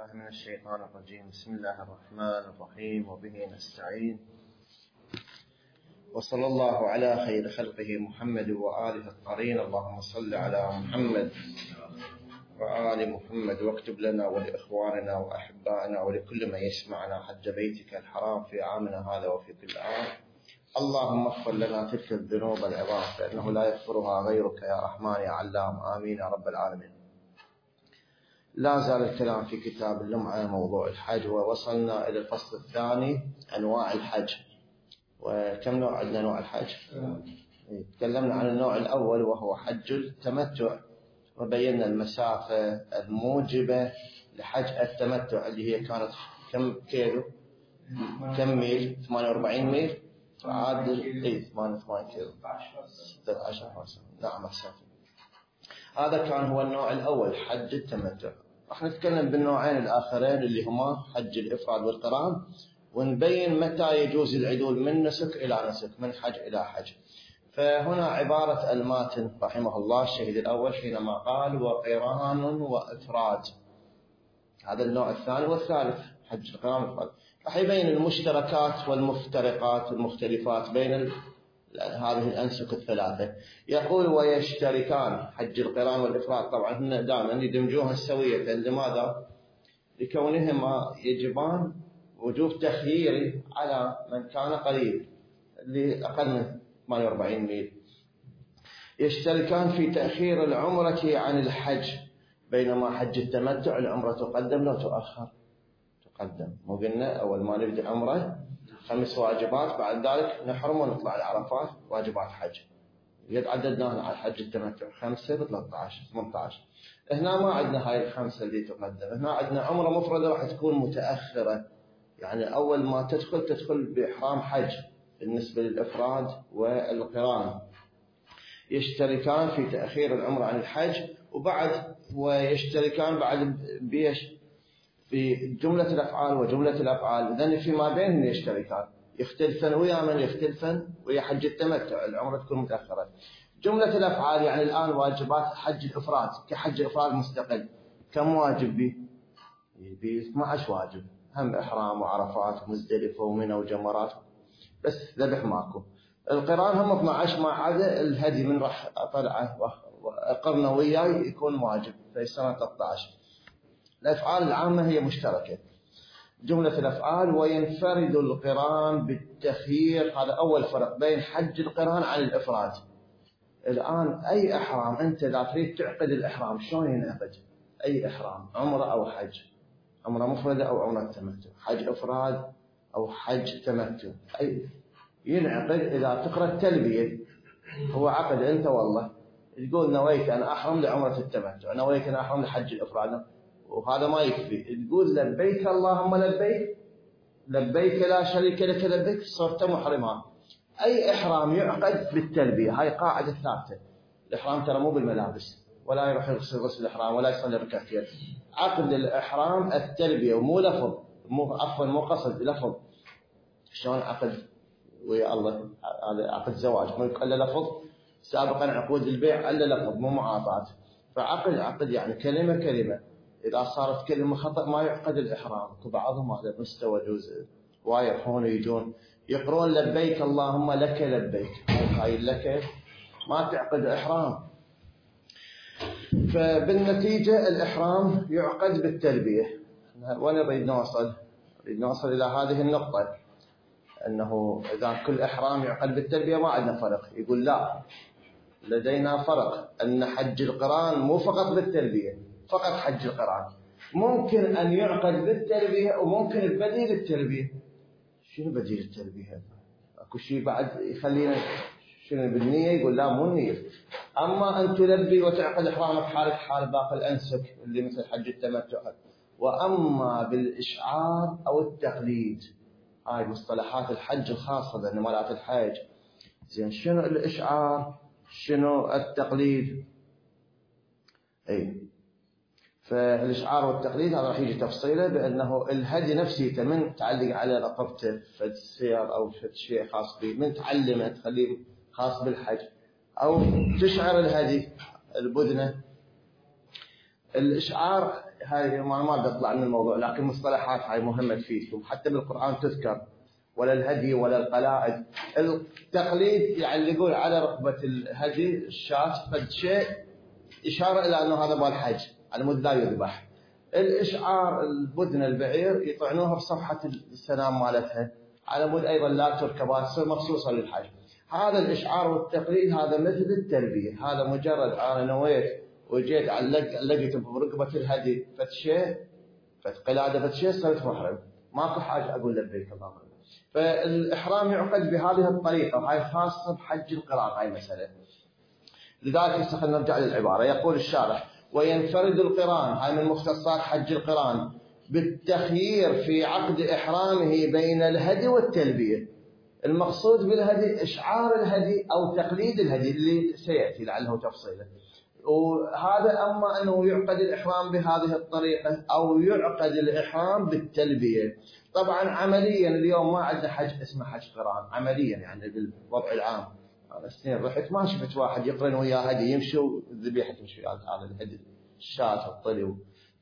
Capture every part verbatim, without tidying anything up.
الله من الشيطان الرجيم. بسم الله الرحمن الرحيم، وبه نستعين، وصلى الله على خير خلقه محمد وآله الطاهرين. اللهم صل على محمد وآل محمد، واكتب لنا ولإخواننا وأحبائنا ولكل من يسمعنا حج بيتك الحرام في عامنا هذا وفي كل عام. اللهم اغفر لنا تلك الذنوب العظام فإنه لا يغفرها غيرك يا رحمن يا علام. آمين يا رب العالمين. لا زال الكلام في كتاب اللمعة موضوع الحج، ووصلنا إلى الفصل الثاني أنواع الحج. وكم نوع عندنا نوع الحج؟ تكلمنا عن النوع الأول وهو حج التمتع، وبينا المسافة الموجبة لحج التمتع اللي هي كانت كم كيلو؟ كم ميل؟ ثمانية وأربعين ميل تعادل اي ثمانية وثمانين كيلو ستة عشر حسن. نعم أحسنت. هذا كان هو النوع الأول حج التمتع. راح نتكلم بالنوعين الآخرين اللي هما حج الإفراد والقران، ونبين متى يجوز العدول من نسك إلى نسك، من حج إلى حج. فهنا عبارة الماتن رحمه الله الشهيد الأول حينما قال وقران وإفراد، هذا النوع الثاني والثالث حج القران والإفراد. راح يبين المشتركات والمفترقات والمختلفات بين هذه الأنسك الثلاثة. يقول ويشتركان حج القران والإفراد، طبعا هن دائما يدمجوها سوية. لماذا؟ لكونهما يجبان وجوب تخييري على من كان قريب اللي أقل من ثمانية وأربعين ميل. يشتركان في تأخير العمرة عن الحج، بينما حج التمتع العمرة تقدم لا تؤخر. تقدم، مو قلنا أول ما نبدأ عمرة خمس واجبات، بعد ذلك نحرم ونطلع العرفات واجبات حج. قد عددناها على حج التمتع خمسة بثلاثة عشر ثمانية عشر. هنا ما عندنا هاي الخمسة اللي تقدم، هنا عندنا عمرة مفردة راح تكون متأخرة، يعني أول ما تدخل تدخل بإحرام حج بالنسبة للإفراد والقران. يشتركان في تأخير العمرة عن الحج، وبعد ويشتركان بعد بيش في جملة الأفعال وجملة الأفعال. إذن فيما بينهم يشتركان، يختلفن ويا من يختلفن ويا حج التمتع العمرة تكون متأخرة. جملة الأفعال يعني الآن واجبات حج الإفراد كحج الإفراد مستقل، كم واجب بي؟ بي اثني عشر واجب، هم إحرام وعرفات ومزدلفة ومنى وجمرات، بس ذبح ماكو. القران هم اثني عشر ما عدا الهدي من راح طلعه وقرنا وياي يكون واجب في سنة ثلاثة عشر. الأفعال العامة هي مشتركة جملة الأفعال. وينفرد القران بالتخيير، هذا أول فرق بين حج القران عن الإفراد. الآن أي إحرام أنت لا تريد تعقد الإحرام، شلون ينعقد؟ أي إحرام، عمرة أو حج، عمرة مفردة أو عمرة تمتع، حج إفراد أو حج تمتع، أي ينعقد إذا تقرأ التلبية. هو عقد أنت والله تقول نويت أنا أحرم لعمرة التمتع، نويت أنا أحرم لحج الإفراد، وهذا ما يكفي. تقول لبيك اللهم لبيك، لبيك لا شريك لك لبيك، صرت محرما. أي إحرام يعقد بالتلبية، هاي قاعدة ثابتة. الإحرام ترى مو بالملابس، ولا يروح يغسل غسل الإحرام ولا يصلي ركعتين. عقد الإحرام التلبية ومو لفظ، مو عفوا مو قصد، لفظ. شلون عقد ويا الله؟ هذا عقد زواج مو إلا لفظ. سابقا عقود البيع إلا لفظ مو معاطات. فعقد عقد يعني كلمة كلمة. إذا صارت كلمة خطأ ما يعقد الإحرام. وبعضهم على مستوى جزء وايد هون يجون يقرون لبيك اللهم لك لبيك، هاي لك ما تعقد إحرام. فبالنتيجة الإحرام يعقد بالتلبية. وين نريد نوصل؟ نريد نوصل إلى هذه النقطة، أنه إذا كل إحرام يعقد بالتلبية ما عندنا فرق. يقول لا، لدينا فرق، أن حج القران مو فقط بالتلبية، فقط حج القران ممكن أن يعقد بالتلبية وممكن ببديل التلبية. شنو بديل التلبية؟ أكو شيء بعد يخلينا شنو بالنية؟ يقول لا مو النية. أما أن تلبي وتعقد إحرامك حالك حال باقي الأنسك اللي مثل حج التمتع. وأما بالإشعار أو التقليد، هاي مصطلحات الحج الخاصة بمالات الحج. زين، شنو الإشعار؟ شنو التقليد؟ أي فالإشعار والتقليد هذا راح يجي تفصيله، بأنه الهدي نفسه من تعلق على رقبته فد سير أو فد شيء خاص به، من تعلمه تخليه خاص بالحج، أو تشعر الهدي البدنة. الإشعار هاي ما ما بطلع من الموضوع، لكن مصطلحات هاي مهمة تفيدكم، حتى بالقرآن تذكر، ولا الهدي ولا القلائد. التقليد يعني اللي يقول على رقبة الهدي الشاة قد شيء إشارة إلى أنه هذا مال حج على مود لا يذبح. الإشعار البدن البعير يطعنوها بصفحة السنام مالتها على مود أيضا لا تركبات تصير مخصوصة للحج. هذا الإشعار والتقليد هذا مثل التلبية، هذا مجرد أنا نويت وجيت علق علقت برقبة الهدي فتشي فتقلادة فتشي صرت محرم، ماكو حاجة أقول لبيك اللهم. فالإحرام يعقد بهذه الطريقة، وهي خاصة بحج القران هاي مسألة. لذلك خلينا نرجع للعبارة. يقول الشارح: وينفرد القران، هاي من مختصات حج القران، بالتخيير في عقد إحرامه بين الهدي والتلبية. المقصود بالهدي إشعار الهدي أو تقليد الهدي اللي سيأتي لعله تفصيله. وهذا أما أنه يعقد الإحرام بهذه الطريقة أو يعقد الإحرام بالتلبية. طبعا عمليا اليوم ما عندنا حج اسمه حج قران عمليا، يعني بالوضع العام. أنا سنين رحت ما شفت واحد يقرن وياه هدي يمشي والذبيحة تمشي على الهدي الشاة الطلي،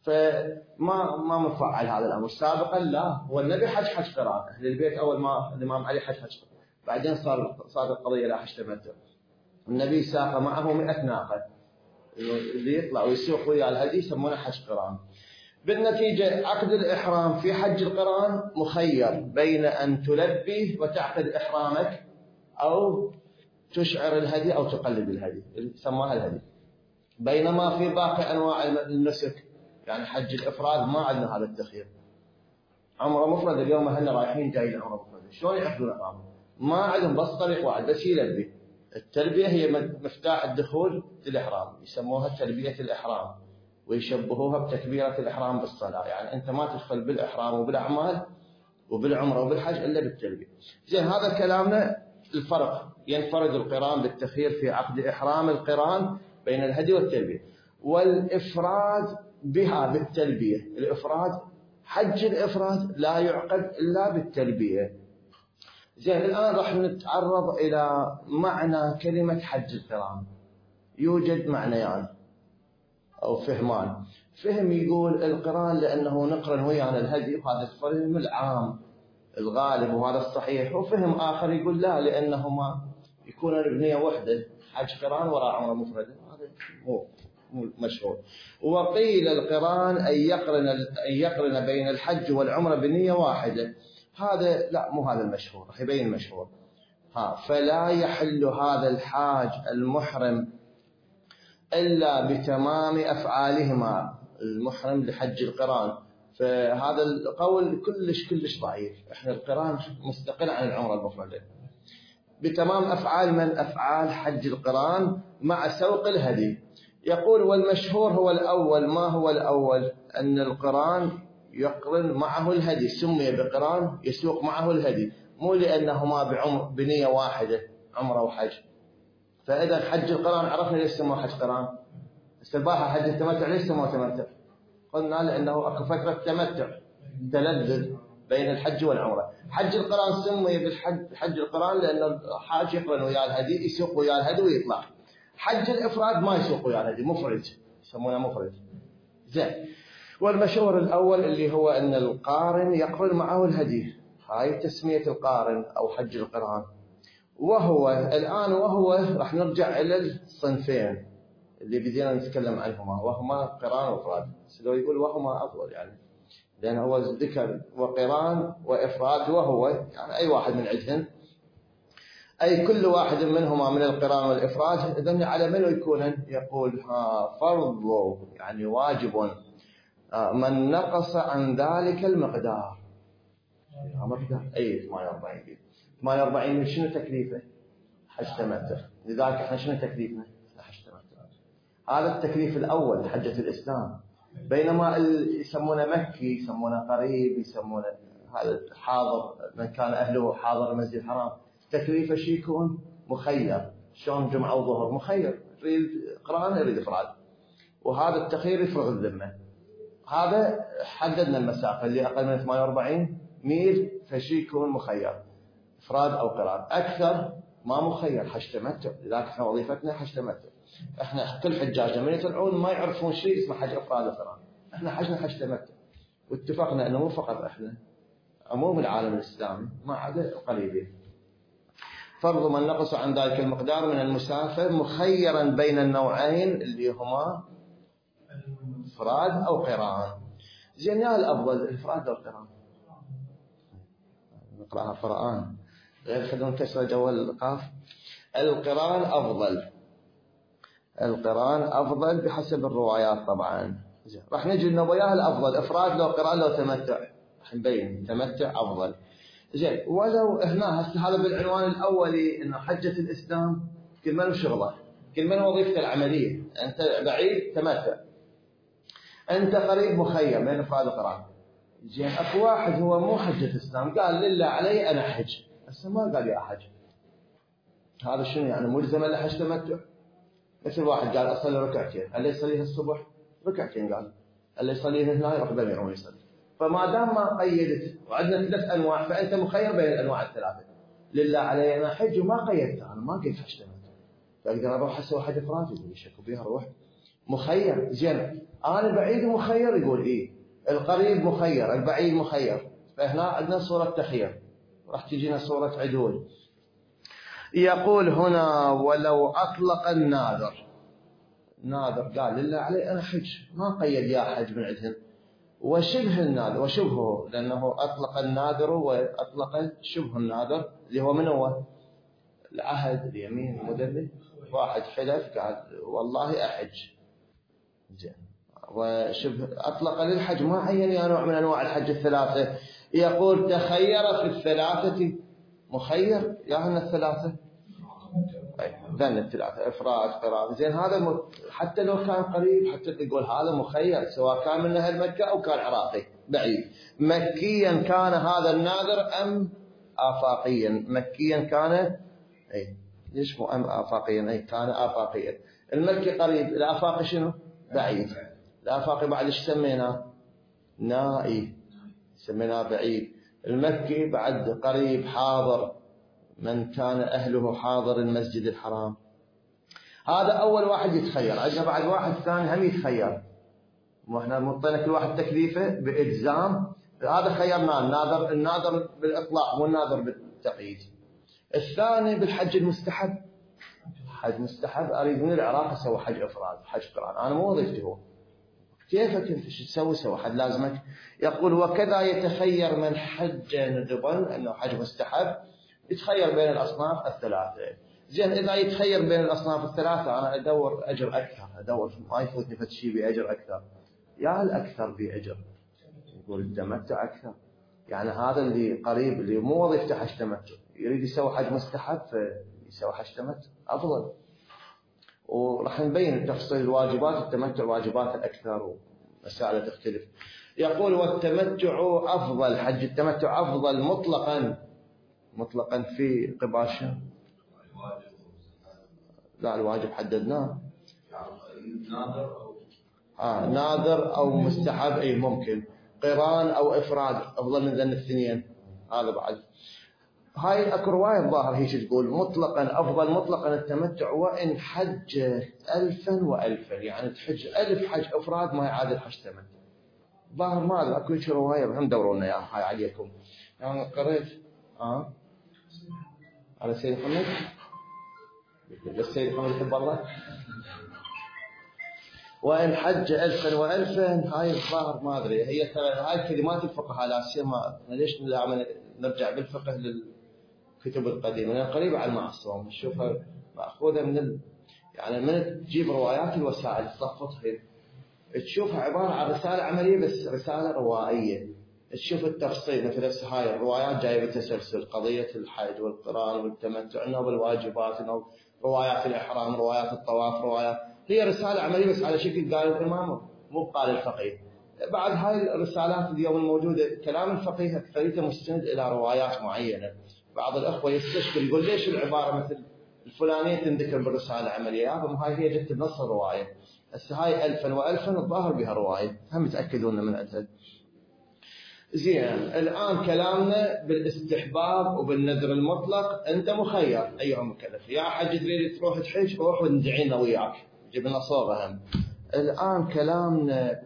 فما ما مفعل هذا الأمر. سابقا لا، هو النبي حج حج قران، أهل البيت أول ما الإمام علي حج حج قران، بعدين صار صار القضية لا حج تمتع. النبي ساق معه مئة ناقة اللي يطلع ويسوق ويا الهدي يسمونه حج قران. بالنتيجة عقد الإحرام في حج القران مخير بين أن تلبي وتعقد إحرامك أو تشعر الهدي أو تقلد الهدي اللي سماها الهدي. بينما في باقي أنواع النسك يعني حج الإفراد ما عندنا هذا التخيير. عمره مفرد اليوم احنا رايحين جايين عمره مفرد، شلون يعقدون إحرامهم؟ ما عندهم بس طريق واحد بس يلبي. التلبية هي مفتاح الدخول للإحرام، يسموها تلبية الإحرام ويشبهوها بتكبيرة الإحرام بالصلاة. يعني أنت ما تدخل بالإحرام وبالأعمال وبالعمرة وبالحج إلا بالتلبية. زين، هذا كلامنا. الفرق: ينفرد القران بالتخيير في عقد إحرام القران بين الهدي والتلبية، والإفراد بها بالتلبية. الإفراد حج الإفراد لا يعقد إلا بالتلبية. زين، الآن راح نتعرض إلى معنى كلمة حج القران. يوجد معنيان أو فهمان. فهم يقول القران لأنه نقرن ويانا الهدي، وهذا الفهم العام الغالب وهذا الصحيح. وفهم آخر يقول لا، لأنهما يكون بنية وحدة، حج قران وراء عمرة مفردة. هذا مو مو مشهور. وقيل القران أن يقرن أن يقرن بين الحج والعمرة بنية واحدة. هذا لا، مو هذا المشهور، راح يبين المشهور. ها فلا يحل هذا الحاج المحرم إلا بتمام أفعالهما. المحرم لحج القران، فهذا القول كلش كلش ضعيف. احنا القران مستقل عن العمرة المفردة. بتمام أفعال من؟ أفعال حج القران مع سوق الهدي. يقول: والمشهور هو الأول. ما هو الأول؟ أن القران يقرن معه الهدي، سمي بقران يسوق معه الهدي، مو لأنهما بعمر بنية واحدة عمرة وحج. فإذا حج القران عرفنا ليش سموه حج قران. السباحة حج التمتع ليش سموه تمتع؟ قلنا لأنه أكو فترة تمتع تلذذ بين الحج والعمرة. حج القران سمي بالحج حج القران لأنه الحاج يقرن ويا الهدي، يسوق ويا الهدي ويطلع. حج الإفراد ما يسوق ويا الهدي، مفرد، يسمونه مفرد. زين، والمشهور الأول اللي هو أن القارن يقرن معه الهدي. هاي تسمية القارن أو حج القران. وهو الآن وهو راح نرجع إلى الصنفين اللي بدينا نتكلم عنهما، وهما قران وإفراد. بس لو يقول وهما أطول يعني، لأن هو ذكر وقران وإفراد وهو، يعني أي واحد من عندهم، أي كل واحد منهما من القران والإفراد. إذن على من يكون؟ يقول: ها فرض يعني واجب من نقص عن ذلك المقدار. مقدار أي ثمانية وأربعين ثمانية وأربعين شنو تكليفه؟ حج تمتع. لذلك احنا شنو تكليفنا؟ حج تمتع. هذا التكليف الأول حجة الإسلام. بينما يسمونه مكي، يسمونه قريب، يسمونه هذا حاضر، من كان أهله حاضر المسجد الحرام، تكليفه شي يكون مخير. شلون جمعة وظهر مخير، يريد قرآن يريد إفراد، وهذا التخيير يفرغ الذمة. هذا حددنا المسافة اللي أقل من ثمانية وأربعين ميل، فشي يكون مخير إفراد أو قران. أكثر ما مخير، حج تمتع. لذلك احنا وظيفتنا حج تمتع. احنا كل حجاج من يطلعون ما يعرفون شيء اسمه حج إفراد وقران، احنا حجنا حج تمتع، واتفقنا انه مو فقط احنا، عموم العالم الاسلامي ما عدا القليلين. فرض من نقص عن ذلك المقدار من المسافر مخيرا بين النوعين اللي هما افراد او قران. زين، يا الافضل الافراد او القران؟ نقراها قران غير خلون كسر جو القاف. القران افضل، القران افضل بحسب الروايات طبعا. زين، راح نجي انه وياه الافضل افراد لو قران لو تمتع، راح نبين تمتع افضل. زين، ولو هنا هسه هذا بالعنوان الاولي انه حجه الاسلام كل من شغله، كل من وظيفته العمليه. انت بعيد تمتع، انت قريب مخير بين افراد القران. زين، اكو واحد هو مو حجه الاسلام قال لله علي انا حج، هسه ما قال يا حج، هذا شنو يعني؟ ملزم الا حج تمتع؟ مثل واحد قال اصلي ركعتين، اللي يصليها الصبح ركعتين، قال اللي يصليها هنا يروح بمير ويصلي. فما دام ما قيدت وعندنا ثلاث انواع، فانت مخير بين الانواع الثلاثه. لله علي انا حج وما قيدت، انا ما قلت حج تمتع، فاقدر اروح اسوي حج افراد؟ يقول يشكوا بها روح مخير. زين، انا بعيد مخير؟ يقول ايه، القريب مخير، البعيد مخير. فهنا عندنا صوره تخيير، راح تجينا صوره عدول. يقول هنا ولو اطلق الناذر، ناذر قال لله علي انا حج، ما قيد يا حج من عندهم، وشبه الناذر وشبهه، لانه اطلق الناذر واطلق شبه الناذر اللي هو من هو؟ العهد، اليمين، المدلل. واحد حلف قال والله احج، زين، وشبه اطلق للحج، ما عين يا نوع من انواع الحج الثلاثه. يقول تخير في الثلاثه، مخير يا هن الثلاثه، ذن الثلاثه افراد قران. زين، هذا حتى لو كان قريب حتى تقول هذا مخير، سواء كان من اهل مكه او كان عراقي بعيد. مكيا كان هذا الناذر ام افاقيا؟ مكيا كان، اي ليش مو ام افاقيا؟ اي كان افاقيا. المكي قريب، الافاقي شنو؟ بعيد. الافاقي بعد ايش سميناه؟ نائي، سميناه بعيد. المكي بعد قريب حاضر، من كان أهله حاضر المسجد الحرام. هذا أول واحد يتخير. عندنا بعد واحد ثاني هم يتخير، وإحنا مطينا كل واحد تكليفه بإلزام. هذا خيرناه، الناظر، الناظر بالإطلاق مو الناظر بالتقييد. الثاني بالحج المستحب، حج مستحب، أريد من العراق أسوي حج إفراد، حج قران، أنا مو وظيفتي هو. كيفك أنت شو تسوي؟ سوي حد لازمك. يقول وكذا يتخير من حج ندبا، أنه حج مستحب، يتخير بين الأصناف الثلاثة. زين، إذا يتخير بين الأصناف الثلاثة أنا أدور أجر أكثر، أدور ما يفوتني فتشي بأجر أكثر. يا الأكثر بأجر، يقول التمتع أكثر. يعني هذا اللي قريب اللي مو وظيفته حج تمتع يريد يسوي حج مستحب، فيسوي حج تمتع أفضل. وراح نبين تفصيل الواجبات، التمتع واجبات أكثر ومسائل تختلف. يقول والتمتع أفضل، حج التمتع أفضل مطلقا، مطلقا في قباشة. لا الواجب حددناه، ناذر أو آه ناذر أو مستحب، أي ممكن قران أو إفراد أفضل من ذن الاثنين. هذا بعد هاي أكو رواية الظاهر هي تقول مطلقا أفضل مطلقا التمتع وإن حج ألفا وألفا، يعني تحج ألف حج إفراد ما يعادل حج تمتع. ظاهر ما أدري أكو شي رواية، هم دوروا لنا إياها هاي عليكم. يعني قريت آه على سيد محمد، بس سيد محمد يحب الله. وإن حج ألفا وألفا، هاي الظاهر ما أدري، هي ترى هاي كلمات الفقهاء لا سيما. ليش نرجع بالفقه للكتب القديمة؟ لأن قريبة على المعصوم، نشوفها مأخوذة من ال... يعني من تجيب روايات الوسائل تصفطها، تشوفها عبارة عن رسالة عملية بس رسالة روائية، تشوف التفصيل. مثل هاي الروايات جاية بتسلسل، قضية الحج والقران والتمتع، أنه بالواجبات، أنه روايات الإحرام، روايات الطواف، روايات، هي رسالة عملية بس على شكل قال الإمام مو قال الفقيه. بعد هاي الرسالات اليوم الموجودة كلام الفقيه أكثريته مستند إلى روايات معينة. بعض الأخوة يستشكل يقول ليش العبارة مثل الفلانية تنذكر بالرسالة العملية؟ هذا هاي هي جت بنص الرواية. هسه هاي ألفا وألفا الظاهر بها رواية، هم يتأكدون من عندها. زين، الآن كلامنا بالاستحباب وبالنذر المطلق. أنت مخير أيها المكلف، يا حج تريد تروح تحج روح وندعينا وياك، جبنا صورة هم. الآن كلامنا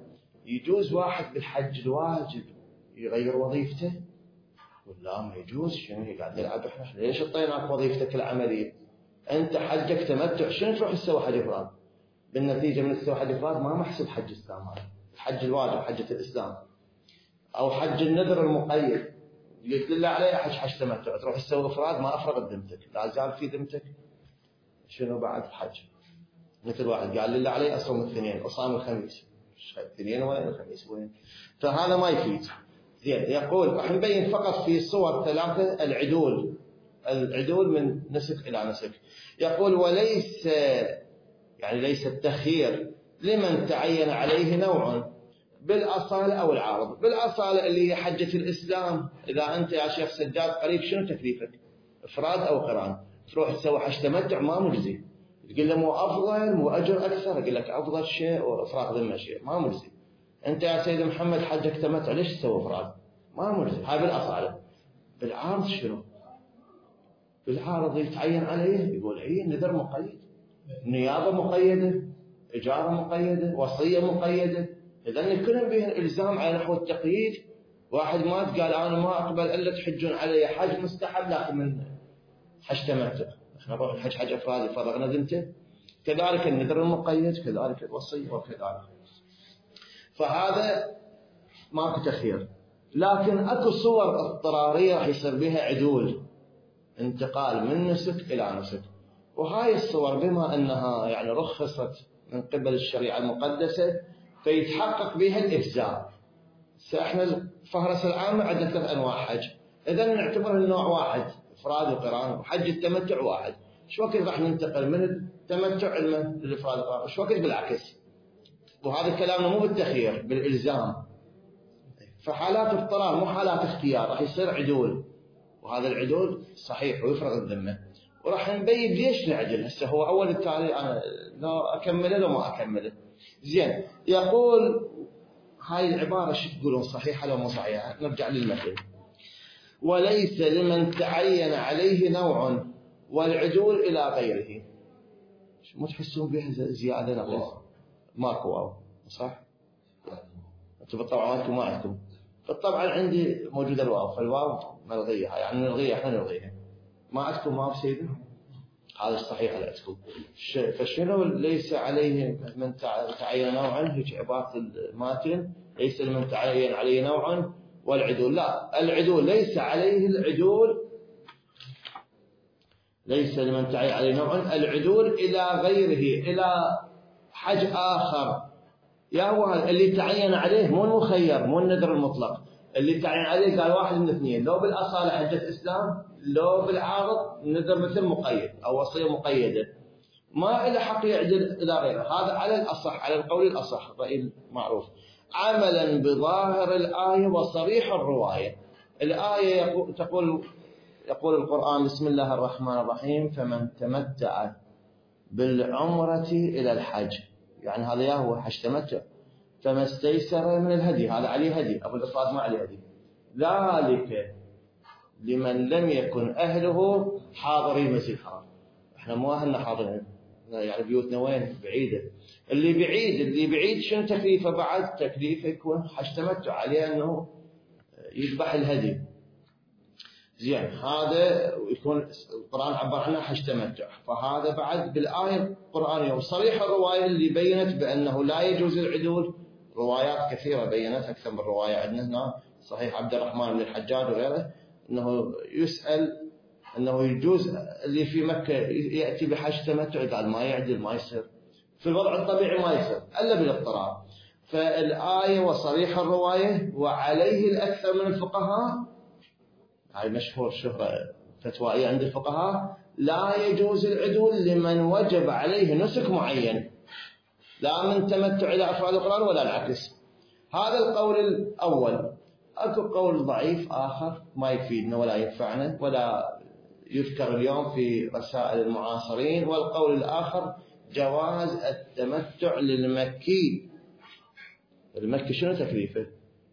يجوز واحد بالحج الواجب يغير وظيفته ولا ما يجوز؟ شنو قاعد نلعب احنا؟ ليش اعطيناك وظيفتك العمليه؟ انت حجك تمتع، شنو تروح تسوي حج افراد؟ بالنتيجه من تسوي حج افراد ما محسوب حج اسلام، هذا الحج الواجب حجه الاسلام او حج النذر المقيد. قلت لله عليه حج حج تمتع، تروح تسوي افراد ما افرغت ذمتك، لا زال في ذمتك. شنو بعد الحج؟ مثل واحد قال لله عليه اصوم الاثنين وصام الخميس، الاثنين وين الخميس وين؟ فهذا ما يفيد. زين، يقول راح نبين فقط في صور ثلاثه العدول، العدول من نسك الى نسك. يقول وليس يعني ليس التخيير لمن تعين عليه نوع بالاصاله او العارض. بالاصاله اللي هي حجه الاسلام، اذا انت يا شيخ سجاد قريب شنو تكليفك؟ افراد او قران؟ تروح تسوي حج تمتع ما مجزي، تقول له مو افضل مو اجر اكثر، اقول لك افضل شيء وافراغ ذمه شيء، ما مجزي. انت يا سيد محمد حجك تمتع ليش تسوي افراد؟ ما مجزي. هاي بالاصاله. بالعارض شنو؟ بالعارض يتعين عليه يقول اي نذر مقيد، نيابه مقيده، اجاره مقيده، وصيه مقيده. اذا كلهم بهم الزام على نحو التقييد. واحد مات قال انا ما اقبل الا تحجون علي حج مستحب لكن من حج تمتع، احنا نروح الحج حج افرادي فرغنا ذمته. كذلك النذر المقيد، كذلك الوصيه وكذلك. فهذا ماكو تخيير. لكن اكو صور اضطراريه راح يصير بها عدول، انتقال من نسك الى نسك، وهاي الصور بما انها يعني رخصت من قبل الشريعه المقدسه فيتحقق بها الاجزاء. احنا الفهرسه العامه عندنا ثلاث انواع حج، اذا نعتبر النوع واحد افراد وقران، وحج التمتع واحد. شو وقت راح ننتقل من التمتع للافراد والقران؟ شو وقت بالعكس. وهذا كلامنا مو بالتخيير، بالالزام. فحالات اضطرار مو حالات اختيار، راح يصير عدول، وهذا العدول صحيح ويفرغ الذمه. وراح نبين ليش نعدل. هسه هو اول التالي انا لا اكمله لو ما اكمله. زين، يقول هاي العباره شو تقولون صحيحه لو مو صحيحه؟ نرجع للمثل. وليس لمن تعين عليه نوع والعدول الى غيره. مو تحسون بها زياده نقص؟ ماكو واو صح؟ انتم بالطبع انتم ما عندكم. فطبعا عندي موجوده الواو، فالواو ملغيه، يعني نلغيها احنا نلغيها. ما عندكم واو سيدي؟ هذا الصحيح اللي عندكم. فشنو ليس عليه من تعين نوعا؟ هيك عباره الماتن، ليس لمن تعين عليه نوعا والعدول. لا، العدول ليس عليه العدول، ليس لمن تعين عليه نوعا العدول الى غيره، الى حج اخر. يا هو اللي تعين عليه مو المخير، مو النذر المطلق، اللي تعين عليه قال واحد من اثنين، لو بالاصاله حجه اسلام، لو بالعارض نذر مثل مقيد او وصيه مقيده، ما له حق يعدل الى غيره. هذا على الاصح، على القول الاصح، الراي المعروف، عملا بظاهر الايه وصريح الروايه. الايه يقول تقول يقول القران بسم الله الرحمن الرحيم فمن تمتع بالعمره الى الحج، يعني هذا يا هو حج تمتع، فما استيسر من الهدي، هذا عليه هدي، ابو الافراد ما عليه هدي. ذلك لمن لم يكن اهله حاضري المسجد الحرام. احنا مو اهلنا حاضرين، يعني بيوتنا وين؟ بعيده. اللي بعيد اللي بعيد شنو تكليفه بعد؟ تكليفه يكون حج تمتع، عليه انه يذبح الهدي. زين، هذا يكون القرآن عبر عنه حج تمتع. فهذا بعد بالآية القرآنية وصريح الرواية اللي بينت بأنه لا يجوز العدول. روايات كثيرة بينت، أكثر من رواية عندنا هنا، صحيح عبد الرحمن بن الحجاج وغيره، أنه يسأل أنه يجوز اللي في مكة يأتي بحج تمتع، قال ما يعدل، ما يصير في الوضع الطبيعي، ما يصير إلا بالاضطرار. فالآية وصريح الرواية وعليه الأكثر من الفقهاء، هاي مشهور شهرة فتوائية عند الفقهاء، لا يجوز العدول لمن وجب عليه نسك معين، لا من تمتع إلى أفعال القرآن ولا العكس. هذا القول الأول. أكو قول ضعيف آخر ما يفيدنا ولا ينفعنا ولا يذكر اليوم في رسائل المعاصرين، والقول الآخر جواز التمتع للمكي. المكي شنو تكليفه؟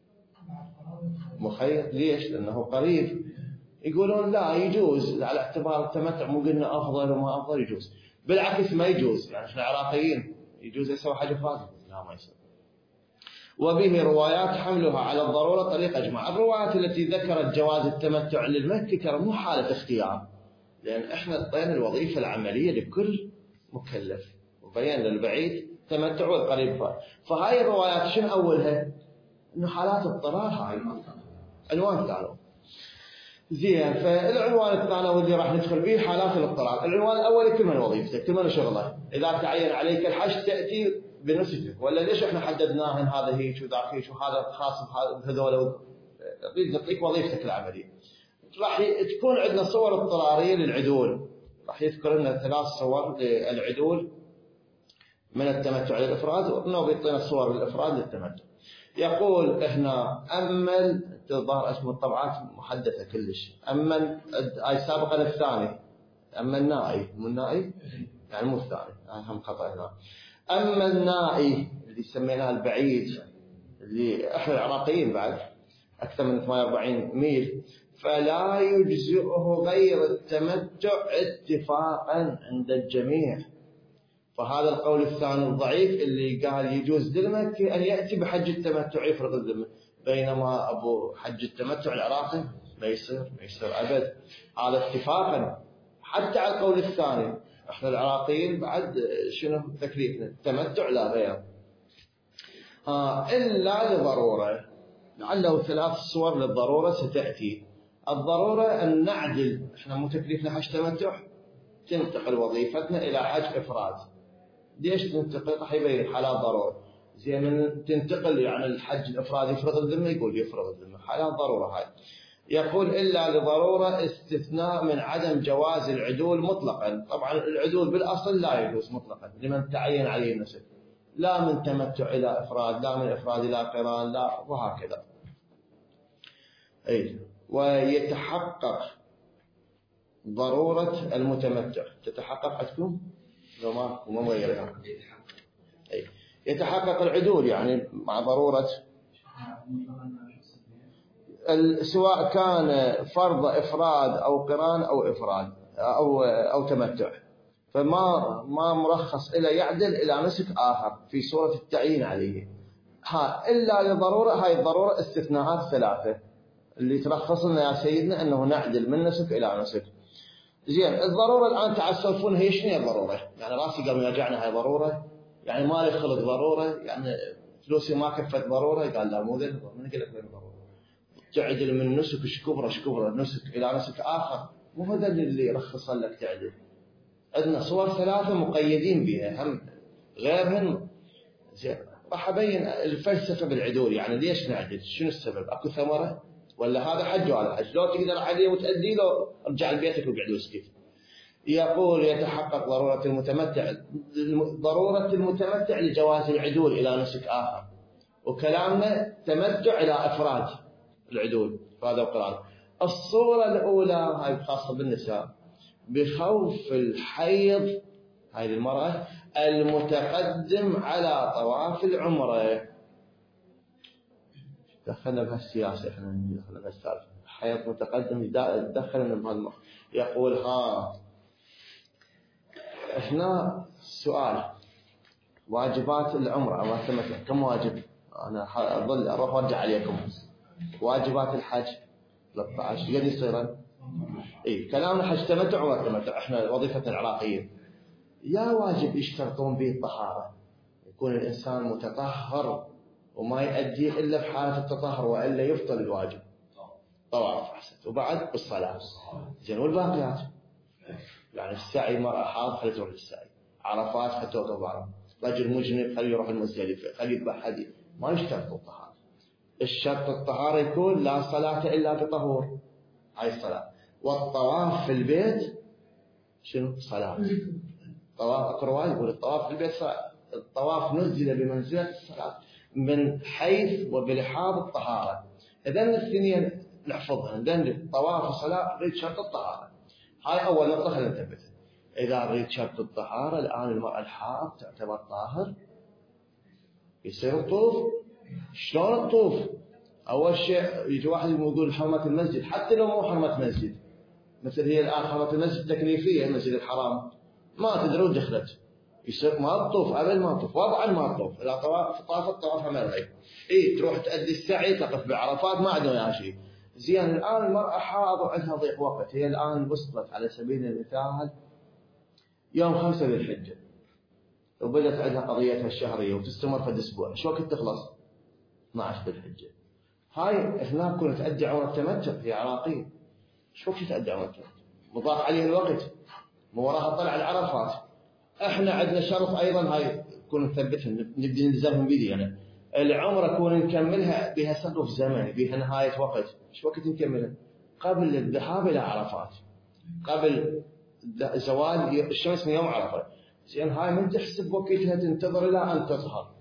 مخير. ليش؟ لأنه قريب. يقولون لا يجوز على اعتبار التمتع، مو قلنا أفضل وما أفضل، يجوز. بالعكس ما يجوز، يعني احنا عراقيين يجوز يسوي حاجة فاضية، لا ما يصير. وبه روايات حملها على الضرورة طريق أجمع. الروايات التي ذكرت جواز التمتع للمكي ترى مو حالة اختيار، لأن إحنا اعطينا الوظيفة العملية لكل مكلف وبين للبعيد تمتع والقريب فات. فهاي الروايات شنو أولها؟ إنه حالات اضطرار. هاي عنوان ثاني. زين، فالعنوان الثاني واللي راح ندخل به حالات الاضطرار. العنوان الأول كل من وظيفتك، كل من شغله. إذا تعين عليك الحج تأتي بنسبتك، ولا ليش إحنا حددناها إن هذا هيك وذاك هيك وهذا خاص بهذول؟ نريد نعطيك وظيفتك العملية. راح تكون عندنا صور اضطرارية للعدول، راح يذكر لنا ثلاث صور للعدول من التمتع للإفراد، وإنه بيعطينا صور للإفراد للتمتع. يقول هنا أما الظاهر اسمه الطبعات محدثة كلش. أما أي سابقا الثاني، أما النائي مو النائي يعني مو الثاني، أهم خطأ هنا. أما النائي اللي سميناه البعيد، اللي إحنا العراقيين بعد أكثر من ثمانية وأربعين ميل، فلا يجزئه غير التمتع اتفاقا عند الجميع. فهذا القول الثاني الضعيف اللي قال يجوز للمكي أن يأتي بحج التمتع يفرض الذمة، بينما أبو حج التمتع العراقي ما يصير ما يصير أبد. هذا اتفاقا حتى على القول الثاني. احنا العراقيين بعد شنو تكليفنا؟ التمتع لا غير. آه إلا لضرورة، لعله ثلاث صور للضرورة ستأتي. الضرورة أن نعدل، احنا مو تكليفنا حج تمتع، تنتقل وظيفتنا إلى حج إفراد. ليش تنتقل؟ راح يبين حالات ضرورة. زي من تنتقل يعني الحج الإفراد يفرض الذمة، يقول يفرض الذمة، حالات ضرورة هاي. يقول إلا لضرورة استثناء من عدم جواز العدول مطلقا. طبعا العدول بالأصل لا يجوز مطلقا لمن تعين عليه النسك، لا من تمتع إلى إفراد، لا من إفراد إلى قران، لا، وهكذا. أي ويتحقق ضرورة المتمتع. تتحقق عندكم؟ لو ما ما مغيرها. أي يتحقق العدول يعني مع ضرورة، سواء كان فرض إفراد أو قران أو إفراد أو أو تمتع، فما ما مرخص إلى يعدل إلى نسك آخر في صورة التعيين عليه. ها إلا لضرورة. هاي الضرورة استثناءات ثلاثة اللي ترخص لنا يا سيدنا أنه نعدل من نسك إلى نسك. زين، الضرورة الآن تعسفون هي شنو الضرورة؟ يعني راسي قام يرجعنا هاي ضرورة، يعني مالي خلق ضرورة، يعني فلوسي ما كفت ضرورة. قال لا مو ذا، من قال لك ضرورة؟ تعدل من نسك شكبرة شكبرة نسك إلى نسك آخر، مو هذا اللي يرخص لك تعدل. عندنا صور ثلاثة مقيدين بها هم غيرهن. زين، راح أبين الفلسفة بالعدول، يعني ليش نعدل؟ شنو السبب؟ أكو ثمرة ولا هذا حج ولا حج؟ لو تقدر عليه وتأدي له ارجع لبيتك وقعد واسكت. يقول يتحقق ضرورة المتمتع، ضرورة المتمتع لجواز العدول إلى نسك آخر، وكلامنا تمتع إلى إفراد العدول فهذا القرآن. الصورة الأولى هاي خاصة بالنساء، بخوف الحيض، هاي المرأة المتقدم على طواف العمرة. دخلنا بهالسياسة، احنا دخلنا بهالسالفة، حيض متقدم دخلنا بهالمرة. يقول ها احنا سؤال واجبات العمرة أما التمتع كم واجب؟ أنا أظل أروح وارجع عليكم. واجبات الحج ثلاثة عشر قد يصيرن؟ اي كلامنا حج تمتع وما تمتع، احنا وظيفتنا العراقيين. يا واجب يشترطون به الطهارة، يكون الإنسان متطهر وما يؤدي إلا في حالة التطهر وإلا يبطل الواجب. طواف أحسنت، وبعد بالصلاة. زين، والباقيات يعني السعي، مرأة حاض خلي تروح للسعي، عرفات خلي توقف بعرفة، رجل مجنب خلي يروح المزدلفة، خلي يذبح هدي. ما يشترط الطهارة. الشرط الطهارة يكون لا صلاة إلا بطهور، هاي الصلاة. والطواف في البيت شنو؟ صلاة. طواف أقرواء يقول الطواف في البيت صلاة. الطواف نزل بمنزلة الصلاة من حيث وبلحاظ الطهارة. إذن الاثنين نحفظها، إذن الطواف والصلاة نريد شرط الطهارة. هاي أول نقطة خلينا نثبتها. إذا نريد شرط الطهارة، الآن المرأة الحائض تعتبر طاهر، يصير الطوف. شلون الطوف؟ أول شيء يجي واحد يقول حرمة المسجد، حتى لو مو حرمة مسجد، مثل هي الآن حرمة المسجد تكليفية، المسجد الحرام ما تدري ودخلت، يصير ما تطوف قبل ما تطوف، وضعا ما تطوف، إذا طافت طوافها مرغي. إيه تروح تأدي السعي تقف بعرفات ما عندهم يا شيء. زين الآن المرأة حاضر عندها ضيق وقت، هي الآن وصلت على سبيل المثال يوم خمسة ذي الحجة وبدت عندها قضيتها الشهرية وتستمر في أسبوع، شو وقت تخلص؟ اثنا عشر ذي الحجة. هاي هناك كنت تأدي عمرة التمتع، هي عراقية، شو وقت تأدي عمرة التمتع؟ مضاق عليه الوقت، من وراها طلع العرفات. احنا عندنا شرط ايضا هاي كنا نثبتها نبدي نلزمهم بيدي يعني. العمره كون نكملها بها صرف زمني، بها نهايه وقت، شو وقت نكملها؟ قبل الذهاب الى عرفات، قبل زوال الشمس من يوم عرفه. زين هاي من تحسب وقتها تنتظر الى ان تظهر.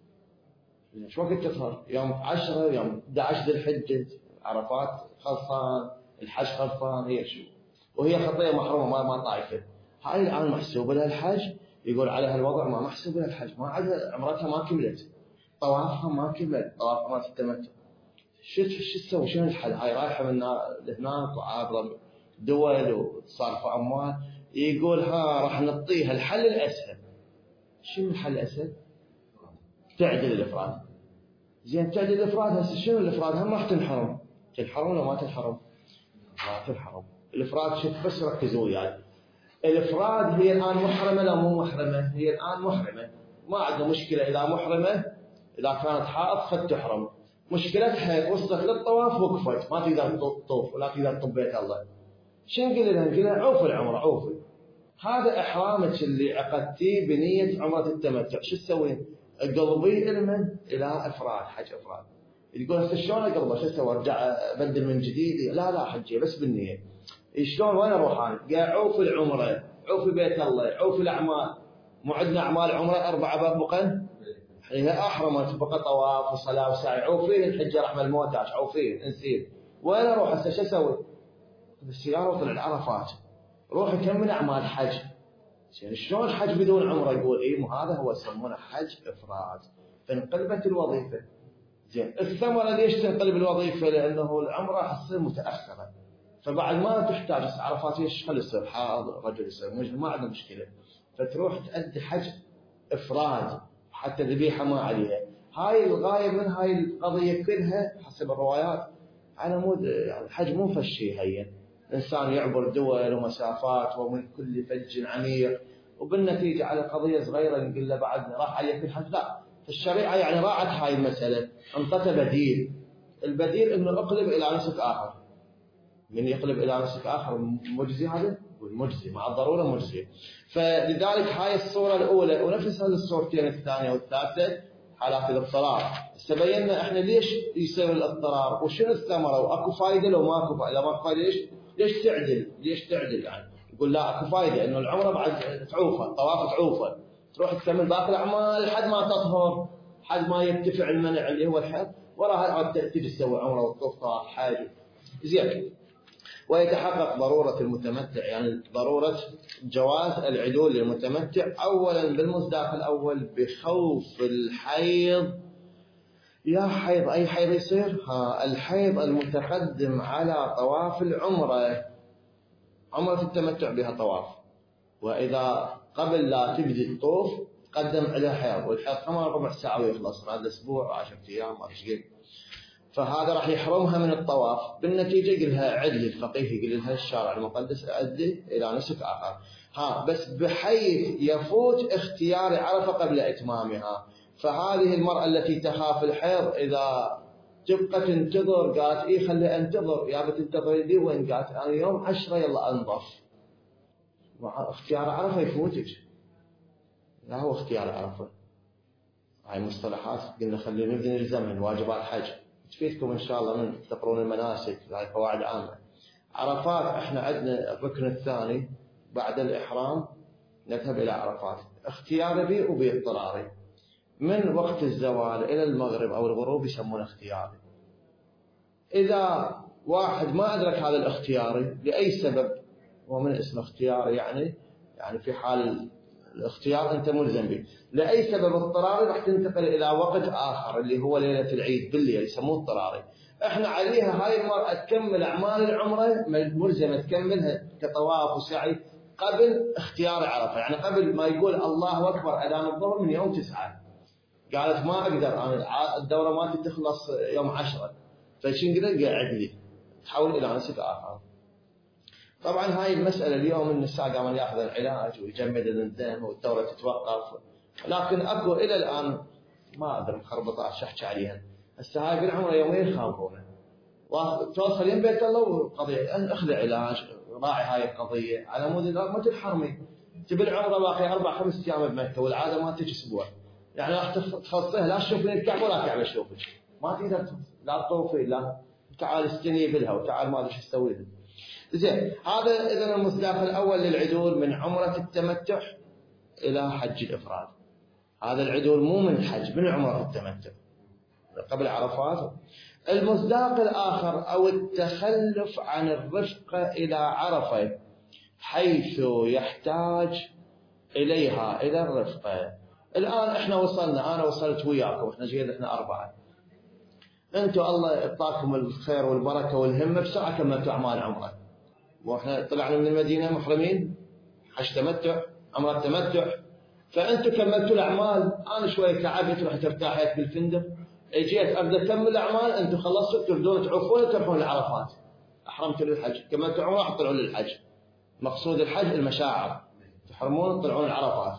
شو وقت تظهر؟ يوم عشرة يوم احد عشر ذي الحجه، عرفات خلصان، الحج خلصان، هي شو وهي خطيه محرومه ما ما طايفه. هاي الآن محسوبة لها الحج، يقول عليها الوضع ما محسوب لها الحج، ما عاد عمرتها ما كملت، طوافها ما كمل، طوافها ما تتمتع. شو شو تسوي؟ شنو الحل؟ هاي رايحة من هناك وعابرة دول وصارف أموال، يقول ها راح نعطيها الحل الأسهل. شنو الحل الأسهل؟ تعدل الإفراد. زين تعدل الإفراد، هسه شنو الإفراد؟ هم راح تنحرم، تنحرم ولا ما تنحرم؟ ما تنحرم. الإفراد شوف بس ركزوا وياي. يعني. الإفراد هي الآن محرمة لا مو محرمة؟ هي الآن محرمة، ما عندنا مشكلة إذا محرمة، إذا كانت حائض قد تحرم. مشكلتها وصلت للطواف وقفت، ما تقدر تطوف ولا تقدر تطوف بيت الله. شو نقول لها؟ نقول لها عوفي العمرة، عوفي. هذا إحرامك اللي عقدتيه بنية عمرة التمتع، شو تسوين؟ قلبي إلمن إلى إفراد، حج إفراد. تقول هسه شلون أقلبه؟ شو أسوي؟ أرجع أبدل من جديد؟ لا لا حجي بس بالنية. شلون وين اروح انا؟ قال عوف العمره، عوف بيت الله، عوف الاعمال. مو عندنا اعمال عمره اربعه بابقا؟ اذا احرمت بقى طواف وصلاه وسعي، عوفين الحجه رحم الموتاش، عوفين انسين. وين اروح هسه شو اسوي؟ بالسياره وطلع عرفات، روح كمل اعمال حج. زين شلون حج بدون عمره؟ يقول اي مو هذا هو يسمونه حج افراد. فانقلبت الوظيفه. زين الثمره ليش تنقلب الوظيفه؟ لانه العمره حتصير متاخره. فبعد ما تحتاج عرفات ايش خلي يصير حاض رجل يصير ما عندنا مشكله، فتروح تأدي حج افراد حتى ذبيحه ما عليها. هاي الغايه من هاي القضيه كلها حسب الروايات على مود يعني الحج مو فشي هين، انسان يعبر دول ومسافات ومن كل فج عميق، وبالنتيجه على قضيه صغيره نقول له بعد راح عليك الحج. لا، الشريعه يعني راعت هاي المساله، انطته بديل. البديل انه اقلب الى نسك اخر. من يقلب إلى نسك آخر مجزي، هذا مجزي مع الضرورة مجزي. فلذلك هاي الصورة الأولى ونفس هذه الصورتين الثانية والثالثة حالات الاضطرار. استبينا احنا ليش يصير الاضطرار وشنو الثمرة واكو فائدة لو ماكو فائدة. لو ماكو فائدة ليش ليش تعدل؟ ليش تعدل يعني؟ يقول لا اكو فائدة، انه العمرة بعد تعوفة، الطواف تعوفة، تروح تكمل باقي الأعمال لحد ما تطهر، لحد ما يرتفع المنع اللي هو الحيض، وراها عاد تجي تسوي عمرة وتطوف طواف حاجة. زين. ويتحقق ضرورة المتمتع، يعني ضرورة جواز العدول للمتمتع أولا بالمصداق الأول بخوف الحيض. يا حيض أي حيض يصير؟ ها الحيض المتقدم على طواف العمرة. عمرة التمتع بها طواف، وإذا قبل لا تبدي الطوف قدم عليها حيض، والحيض كمان ربع ساعة ويخلص، بعد أسبوع عشرة أيام ما تشقق، فهذا راح يحرمها من الطواف. بالنتيجة يقول لها عدل، الفقيه يقول لها الشارع المقدس عدل إلى نسك آخر. ها بس بحيث يفوت اختيار عرفة قبل إتمامها. فهذه المرأة التي تخاف الحيض إذا تبقى تنتظر، قالت إيه خلي أنتظر، يا بتنتظري لي وين؟ قالت أنا يوم عشرة يلا أنظف. اختيار عرفة يفوتك، لا هو اختيار عرفة. هاي مصطلحات قلنا خلي نبدأ نلزمها واجبات حج، تفيدكم إن شاء الله من تقرون المناسك، هاي قواعد عامة. عرفات احنا عندنا الركن الثاني بعد الإحرام نذهب إلى عرفات، اختياري بي وباضطراري. من وقت الزوال إلى المغرب أو الغروب يسمونه اختياري. إذا واحد ما أدرك هذا الاختياري لأي سبب، ومن اسم اختياري يعني يعني في حال الاختيار أنت ملزم به، لأي سبب اضطراري راح تنتقل إلى وقت آخر اللي هو ليلة العيد بالليل، يسموه اضطراري. احنا عليها هاي المرأة تكمل أعمال العمرة، ملزمة تكملها كطواف وسعي قبل اختيار عرفة، يعني قبل ما يقول الله أكبر أذان الظهر من يوم تسعة. قالت ما أقدر أنا الدورة مالتي تخلص يوم عشرة، فشين قدر قاعد لي تحول إلى نسك آخر. طبعا هاي المسألة اليوم النساء قاموا يأخذ العلاج ويجمد الدم والدورة تتوقف، لكن أكو إلى الآن ما أدري مخربطات شو أحكي عليها. هسه هاي بالعمر يومين يخافونه، توصل يم بيت الله وقضية أن أخذ علاج راعي هاي القضية على مود ما تنحرمي. تبي العمرة باقي أربع خمس أيام بمكة والعادة ما تجي أسبوع، يعني راح تخصصها لا تشوفين الكعبة ولا الكعبة تشوفك، ما تقدر لا تطوفي لا تعال استني بلها وتعال ما أدري شو تسوي لها. زين، هذا إذا المصداق الأول للعدول من عمرة التمتع إلى حج الإفراد. هذا العدول مو من الحج، من عمرة التمتع قبل عرفات. المصداق الآخر أو التخلف عن الرفقة إلى عرفة حيث يحتاج إليها إلى الرفقة. الآن إحنا وصلنا، أنا وصلت وياكم، إحنا جينا إحنا أربعة، أنتم الله يعطاكم الخير والبركة والهمة بسرعة كملتوا أعمال عمرة، وإحنا طلعنا من المدينة محرمين حج تمتع عمرة تمتع، فأنتم كملتوا الأعمال، أنا شوي تعبت رحت ارتاحت بالفندق، اجيت ابدا اكمل الاعمال، انتم خلصتوا تردون تعوفون وتروحون العرفات، احرمتوا للحج، كملتوا عمره تطلعون للحج. مقصود الحج المشاعر، تحرمون تطلعون العرفات.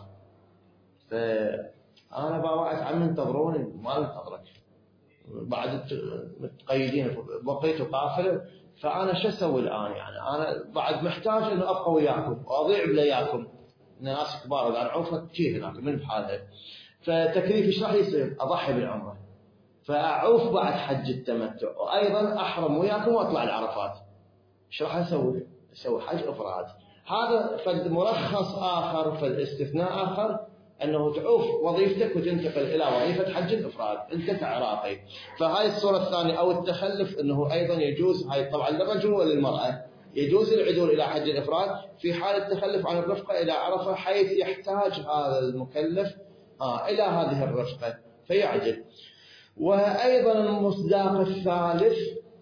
فانا باوعد عم انتظروني ما انتظرك، بعد متقيدين بقيتوا قافله، فانا شو اسوي الان؟ يعني انا بعد محتاج انه ابقى وياكم واضيع بلياكم، ناس كبار اذا عوفت شي هناك من بحالها. فتكليفي ايش راح يصير؟ اضحي بالعمره، فأعوف بعد حج التمتع، وأيضا أحرم وياكم وأطلع العرفات. إيش راح أسوي؟ أسوي حج إفراد. هذا فد مرخص آخر، فالاستثناء آخر أنه تعوف وظيفتك وتنتقل إلى وظيفة حج الإفراد، أنت كعراقي. فهاي الصورة الثانية أو التخلف أنه أيضا يجوز، هاي طبعا للرجل وللمرأة، يجوز العدول إلى حج الإفراد في حال التخلف عن الرفقة إلى عرفة، حيث يحتاج هذا المكلف آه إلى هذه الرفقة فيعجل. وأيضا المصداق الثالث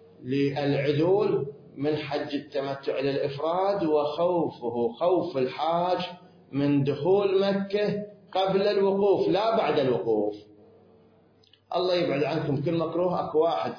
للعدول من حج التمتع إلى الإفراد وخوفه خوف الحاج من دخول مكة قبل الوقوف لا بعد الوقوف. الله يبعد عنكم كل مكروه. أكو واحد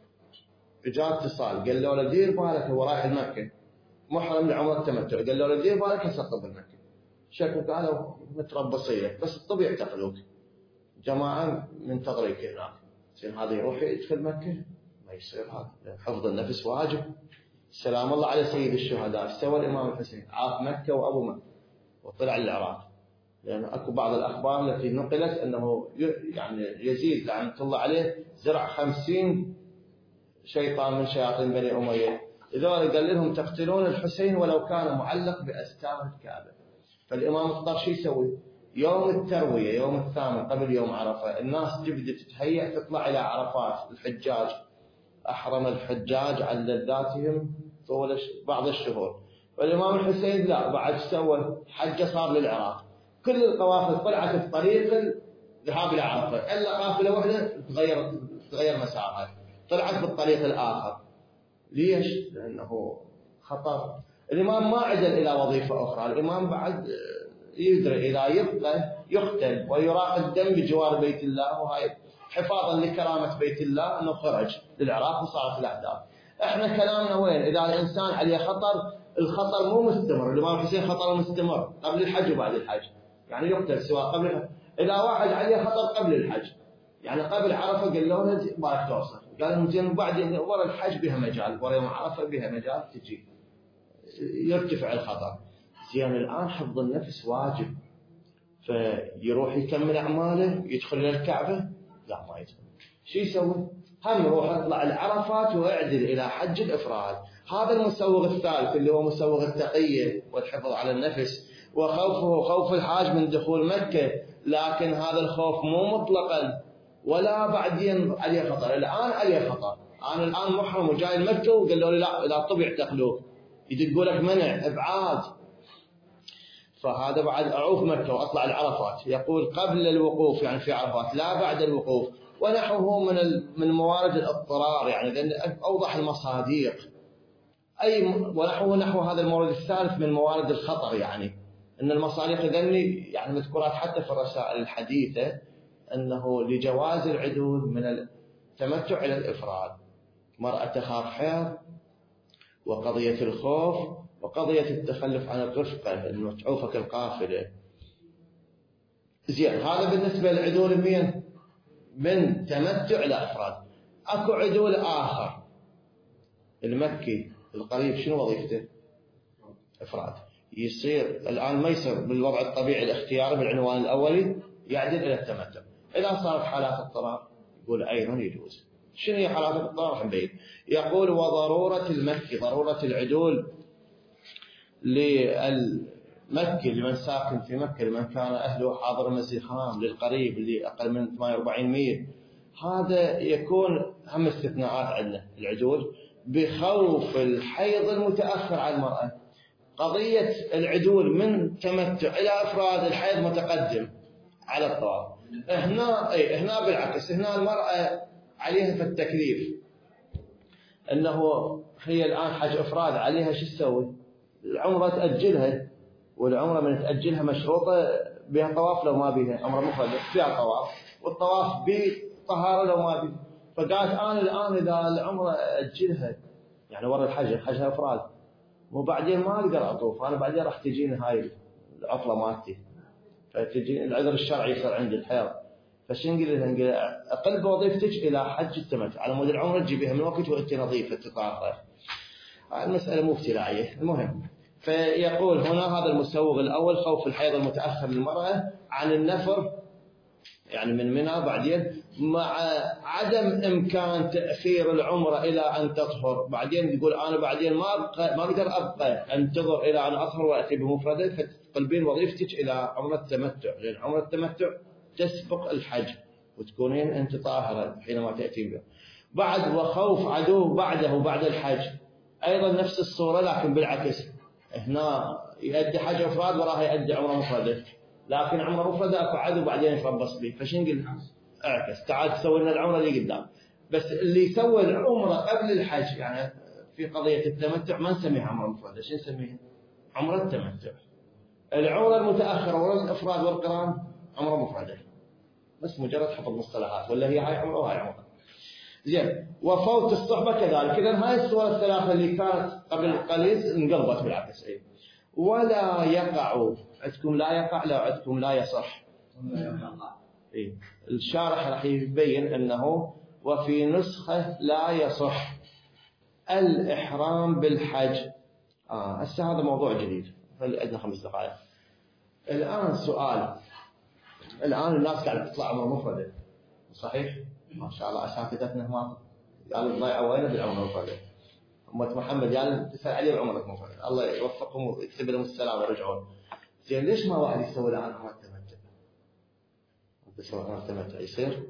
إجا اتصال قال له دير بالك هو رايح المكة محرم لعمرة التمتع، قال له دير بالك هسه قبل مكة، شكلك قالوا متربصين بس الطبيعي يعتقلوك، جماعة منتظريك هناك. زين هذا يروح يدخل مكة؟ ما يصير هذا، حفظ النفس واجب. سلام الله على سيد الشهداء، سوى الإمام الحسين عاف مكة وأبو مكة وطلع للعراق، لأن يعني أكو بعض الأخبار التي نقلت أنه يعني يزيد لعنة الله عليه زرع خمسين شيطان من شياطين بني أمية، إذا قال لهم تقتلون الحسين ولو كان معلق بأستار الكعبة. فالإمام اضطر شو يسوي؟ يوم التروية يوم الثامن قبل يوم عرفة الناس تبدأ تتهيأ تطلع إلى عرفات. الحجاج أحرم الحجاج عن لذاتهم طول بعض الشهور، والإمام الحسين لا، بعد سوى حجة صار للعراق، كل القوافل طلعت في طريق الذهاب إلى عرفة إلا قافلة واحدة تغير تغير مسارها، طلعت بالطريق الآخر. ليش؟ لأنه خطر. الإمام ما عدل إلى وظيفة أخرى، الإمام بعد يدري إذا يبقى يقتل ويراق الدم بجوار بيت الله، وهاي حفاظا لكرامة بيت الله أنه خرج للعراق وصارت الأحداث. إحنا كلامنا وين؟ إذا الإنسان عليه خطر، الخطر مو مستمر. الإمام الحسين خطر مستمر قبل الحج وبعد الحج، يعني يقتل سواء قبل. إذا واحد عليه خطر قبل الحج، يعني قبل عرفة قال له بارك توصل، قال لهم زين بعد ورا الحج بها مجال، ورا يوم عرفة بها مجال تجي يرتفع الخطر. زين الآن حفظ النفس واجب، فيروح يكمل أعماله يدخل إلى الكعبة؟ لا ما يدخل. شو يسوي؟ هم يروح يطلع العرفات ويعدل إلى حج الإفراد. هذا المسوغ الثالث اللي هو مسوغ التقية والحفظ على النفس، وخوفه خوف الحاج من دخول مكة، لكن هذا الخوف مو مطلقا ولا بعدين عليه خطر. الآن عليه خطر، أنا الآن محرم وجاي مكة وقال له لا لا طبيعي يعتقلوك، يدقوا لك منع إبعاد، فهذا بعد أعوف مكة وأطلع العرفات. يقول قبل الوقوف يعني في عرفات لا بعد الوقوف، ونحوه من من موارد الاضطرار، يعني لأن أوضح المصاديق أي ونحو نحو هذا المورد الثالث من موارد الخطر، يعني أن المصاريف ذني يعني مذكورات حتى في الرسائل الحديثة أنه لجواز العدول من التمتع إلى الإفراد. مرأة تخاف حيض، وقضية الخوف، وقضية التخلف عن الرفقة المتعوفة كالقافلة. زين، هذا بالنسبة للعدول من من تمتع إلى إفراد. أكو عدول آخر المكي القريب، شنو وظيفته؟ إفراد. يصير الآن ما يصير بالوضع الطبيعي الاختياري بالعنوان الأولي، يعدل إلى التمتع. إذا صارت حالات اضطرار يقول أيضا يجوز. شنو هي حالات الاضطرار؟ راح نبين. يقول وضرورة المكي، ضرورة العدول للمكي لمن ساكن في مكة، لمن كان أهله حاضر المسجد الحرام، للقريب اللي أقل من ثمانية وأربعين ميل. هذا يكون هم استثناءات عندنا العدول بخوف الحيض المتأخر على المرأة. قضية العدول من تمتع إلى إفراد، الحيض متقدم على الطواف. هنا أي هنا بالعكس، هنا المرأة عليها في التكليف أنه هي الآن حج إفراد، عليها شو تسوي؟ العمرة تأجلها، والعمرة من تأجلها مشروطة بها طواف لو ما بها، عمرة مفردة فيها طواف، والطواف بطهارة لو ما بها. فقالت أنا الآن إذا العمرة أجلها يعني ورا الحج، حجها إفراد، وبعدين ما أقدر أطوف، أنا بعدين راح تجيني هاي العطلة مالتي، فتجي العذر الشرعي يصير عندي الحيض. فشنقول لها؟ نقول أقل بوظيفتك إلى حج التمتع، على مود العمرة تجيبها من وقت وأنت نظيفة تطهر. المسألة مو ابتلاعية. المهم، فيقول هنا هذا المسوغ الأول خوف الحيض المتأخر للمرأة عن النفر يعني من منى بعدين، مع عدم إمكان تأخير العمرة إلى أن تطهر. بعدين يقول أنا بعدين ما أبقى ما أقدر أبقى أنتظر إلى أن أطهر وأتي بمفردة، فتقلبين وظيفتك إلى عمرة التمتع، لأن عمرة التمتع تسبق الحج وتكونين أنت طاهرة حينما تأتي به. بعد وخوف عدو بعده بعد الحج أيضا نفس الصورة، لكن بالعكس. هنا يؤدي حج إفراد وراها يؤدي عمرة مفردة، لكن عمرة مفردة أكو عدو بعدين يتربص به. فشين قل اعكس، تعال تسوي لنا العمرة اللي قدام. بس اللي يسوي العمرة قبل الحج يعني في قضية التمتع ما نسميها عمرة مفردة، شو نسميها؟ عمرة التمتع. العمرة المتأخرة ورا الإفراد والقران عمرة مفردة، بس مجرد حفظ مصطلحات، ولا هي هاي عمرة وهاي عمرة. زين، وفوت الصحبة كذلك. إذا هاي الصور الثلاثة اللي كانت قبل قليل انقلبت بالعكس. أي ولا يقع عندكم، لا يقع، لا عندكم لا يصح. إيه، الشارح راح يبين أنه وفي نسخة لا يصح الإحرام بالحج. آه هسه هذا موضوع جديد، عندنا خمس دقائق. الآن سؤال، الآن الناس قاعدة تطلع عمرة مفردة صحيح؟ ما شاء الله أساتذتنا ما قالوا ضايعوا وين بالعمرة المفردة. أمة محمد يعني تسأل عليه العمرة المفردة، الله يوفقهم ويكتب لهم السلام ويرجعون. زين، ليش ما واحد يسوي الآن عمرة التمتع؟ يسوي عمرة التمتع يصير؟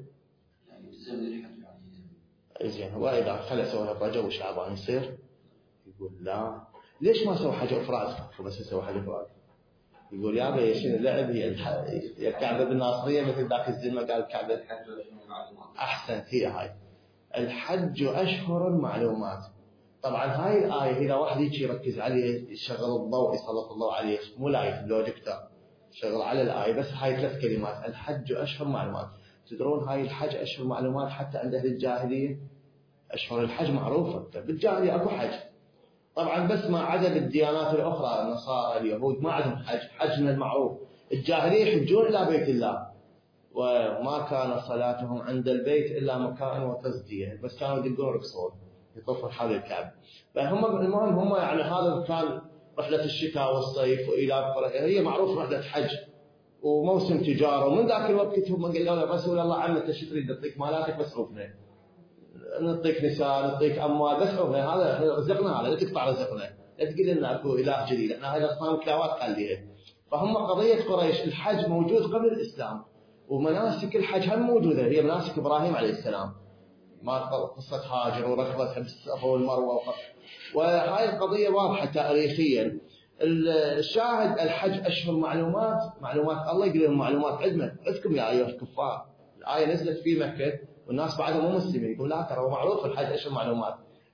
زين، وإذا خلى سوى رجب وشعبان يصير؟ يقول لا، ليش ما سوى حاجة إفراد؟ بس يسوي حاجة إفراد. يقول يا بي شنو اللعب؟ هي الكعبة بالناصرية مثل ذاك الزلمة قال الكعبة. أحسن، هي هاي الحج أشهر معلومات. طبعا هاي الآية إذا واحد يجي يركز عليه يشغل الضوء يسلط الضوء عليه، مو لايف لو دكتور شغل على الآية، بس هاي ثلاث كلمات الحج أشهر معلومات. تدرون هاي الحج أشهر معلومات حتى عند أهل الجاهلية. أشهر الحج معروفة بالجاهلية، أكو حج طبعا، بس ما عدا الديانات الأخرى النصارى اليهود ما عندهم حج. حجنا المعروف الجاهلية يحجون إلى بيت الله، وما كان صلاتهم عند البيت إلا مكاء وتصدية، بس كانوا يدقون رقصون يطوفون حول الكعبة. فهم المهم هم يعني هذا كان رحلة الشتاء والصيف وإلى هي معروف رحلة حج وموسم تجارة. ومن ذاك الوقت هم قالوا له رسول الله عمة ايش تريد نعطيك مالاتك بس عوفنا، نعطيك نساء نعطيك أموال بس عوفنا، هذا رزقنا، هذا لا تقطع رزقنا، لا تقول لنا أكو إله جديد، احنا هذا صنم كلاوات قليلة. فهم قضية قريش الحج موجود قبل الإسلام، ومناسك الحج هم موجودة، هي مناسك إبراهيم عليه السلام، ما قصة هاجر وركضتها بالصفا والمروة، وهاي القضية واضحة تاريخيا. الشاهد الحج أشهر معلومات، معلومات الله يقول لهم معلومات عندنا عندكم يا أيها الكفار. الآية نزلت في مكة والناس بعدها مو مسلمين، يقول لا ترى معروف الحج أشهر معلومات.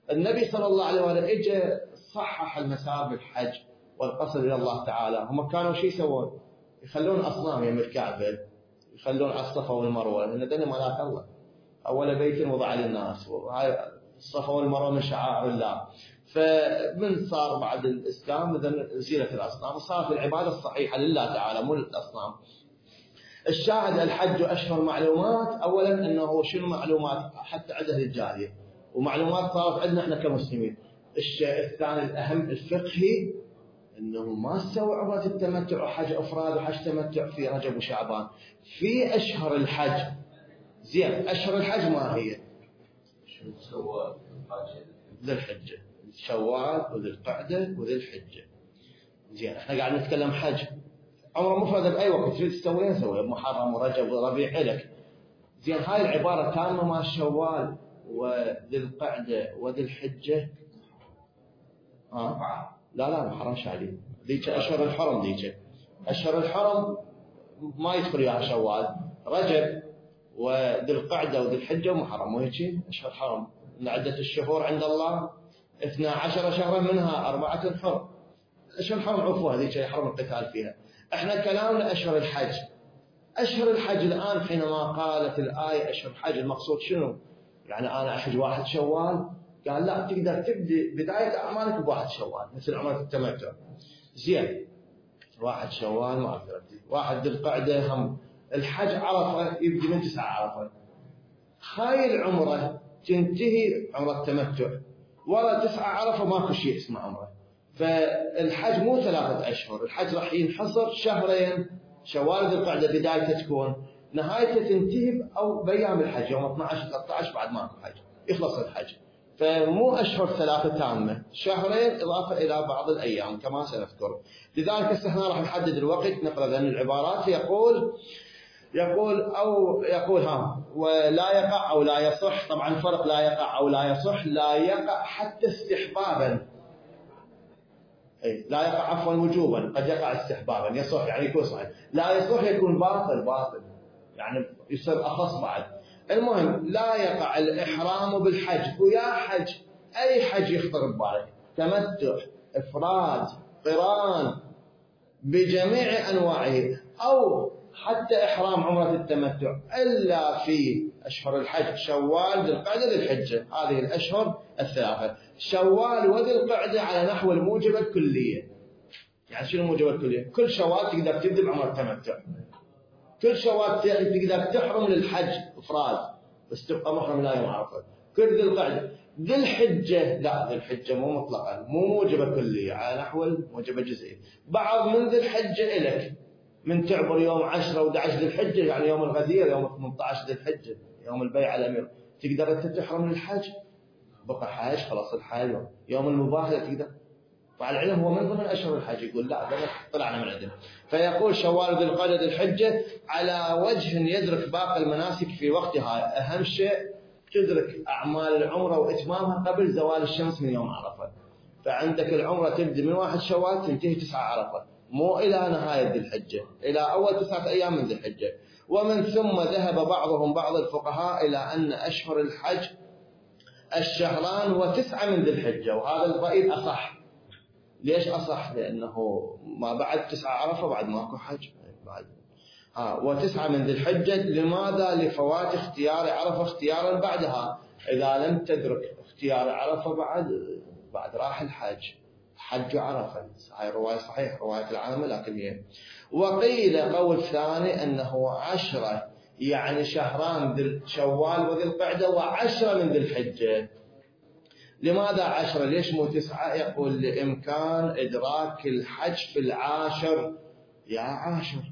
النبي صلى الله عليه وآله اجى صحح المسار بالحج والقصد إلى الله تعالى. هم كانوا شو يسوون؟ يخلون أصنام يم الكعبة، يخلون على الصفا والمروة، لأن دنيا ملاك الله، أول بيت وضع للناس، وهاي الصفا والمروة من شعائر الله. فمن صار بعد الإسلام زيلت الأصنام وصارت العبادة الصحيحة لله تعالى مو للأصنام. الشاهد الحج أشهر معلومات. أولا أنه شنو معلومات حتى عند أهل الجاهلية، ومعلومات صارت عندنا إحنا كمسلمين. الشيء الثاني الأهم الفقهي، أنه ما تسوي عمرة التمتع وحج أفراد وحج تمتع في رجب وشعبان، في أشهر الحج. زين، أشهر الحج ما هي؟ شو سوى ذي الحجة، شوال وذي القعدة وذي الحجة. زين، احنا قاعد نتكلم حج. عمره مفردة بأي وقت تريد تسويها سويها، محرم ورجب وربيع لك. زين، هاي العبارة تامة مع شوال وذي القعدة وذي الحجة. آه؟ لا لا محرم شعلي، ذيك أشهر الحرم. ذيك أشهر الحرم ما يدخل فيها شوال، رجب وذي القعدة وذي الحجة ومحرم، وهيك أشهر حرم. من عدة الشهور عند الله اثنا عشر شهرا منها أربعة حرم. أشهر الحرم عفوا هذيك يحرم القتال فيها. احنا كلامنا أشهر الحج. أشهر الحج الآن حينما قالت الآية أشهر الحج، المقصود شنو؟ يعني أنا أحج واحد شوال، قال لا تقدر تبدي بداية أعمالك بواحد شوال مثل عمرة التمتع. زين، واحد شوال ما أقدر أبدي، واحد ذي القعدة هم. الحج عرفة يبدي من تسعة عرفة. هاي العمرة تنتهي عمرة التمتع، ولا تسعة عرفة ماكو شيء اسمه عمرة. فالحج مو ثلاثة أشهر، الحج راح ينحصر شهرين، شوال ذي القعدة بدايته تكون، نهايته تنتهي أو بأيام الحج يوم اثنا عشر ثلاثة عشر بعد ماكو حج يخلص الحج. فمو أشهر ثلاثة تامة، شهرين إضافة إلى بعض الأيام كما سنذكر. لذلك هنا راح نحدد الوقت نقرأ لأن العبارات يقول يقول أو يقول ها ولا يقع أو لا يصح. طبعا فرق لا يقع أو لا يصح. لا يقع حتى استحبابا، أي لا يقع عفوا وجوبا، قد يقع استحبابا. يصح يعني يكون صحيح، لا يصح يكون باطل باطل يعني يصير أخص بعد. المهم لا يقع الإحرام بالحج، ويا حج أي حج يخطر ببالك، تمتع إفراد قران بجميع أنواعه، أو حتى إحرام عمرة التمتع، إلا في أشهر الحج شوال ذي القعدة ذي الحجة. هذه الأشهر الثلاثة، شوال وذي القعدة على نحو الموجبة الكلية. يعني شنو الموجبة الكلية؟ كل شوال تقدر تبدأ بعمرة التمتع، كل شوال تقدر تحرم للحج إفراد بس تبقى محرم لا يوم عرفة. كل ذي القعدة. ذي الحجة لا، ذي الحجة مو مطلقا، مو موجبة كلية، على نحو الموجبة جزئية. بعض من ذي الحجة إلك من تعبر يوم عشرة وأحد عشر ذي الحجة، يعني يوم الغدير، يوم ثمانية عشر ذي الحجة، يوم البيع على الأمير، تقدر أنت تحرم للحج، بقى حاج خلاص الحج. يوم المباهلة تقدر. وعلى العلم هو من ضمن أشهر الحج، يقول لا طلعنا من عندنا. فيقول شوال ذي القعدة ذي الحجة على وجه يدرك باقي المناسك في وقتها. أهم شيء تدرك أعمال العمرة وإتمامها قبل زوال الشمس من يوم عرفة. فعندك العمرة تبدأ من واحد شوال تنتهي تسعة عرفة، مو إلى نهاية ذي الحجة، إلى أول تسعة أيام من ذي الحجة. ومن ثم ذهب بعضهم بعض الفقهاء إلى أن أشهر الحج الشهران وتسعة من ذي الحجة، وهذا الرأي أصح. ليش أصح؟ لأنه ما بعد تسعة عرفة بعد ماكو حج بعد. آه وتسعة من ذي الحجة. لماذا؟ لفوات اختيار عرفة اختيارا بعدها. إذا لم تدرك اختيار عرفة بعد بعد راح الحج، حج عرفة. هاي الرواية صحيح، رواية العامة، لكن هي. وقيل قول ثاني أنه عشرة، يعني شهران ذي شوال وذي القعدة وعشرة من ذي الحجة. لماذا عشرة؟ ليش مو تسعة؟ يقول لإمكان إدراك الحج في العاشر. يا عاشر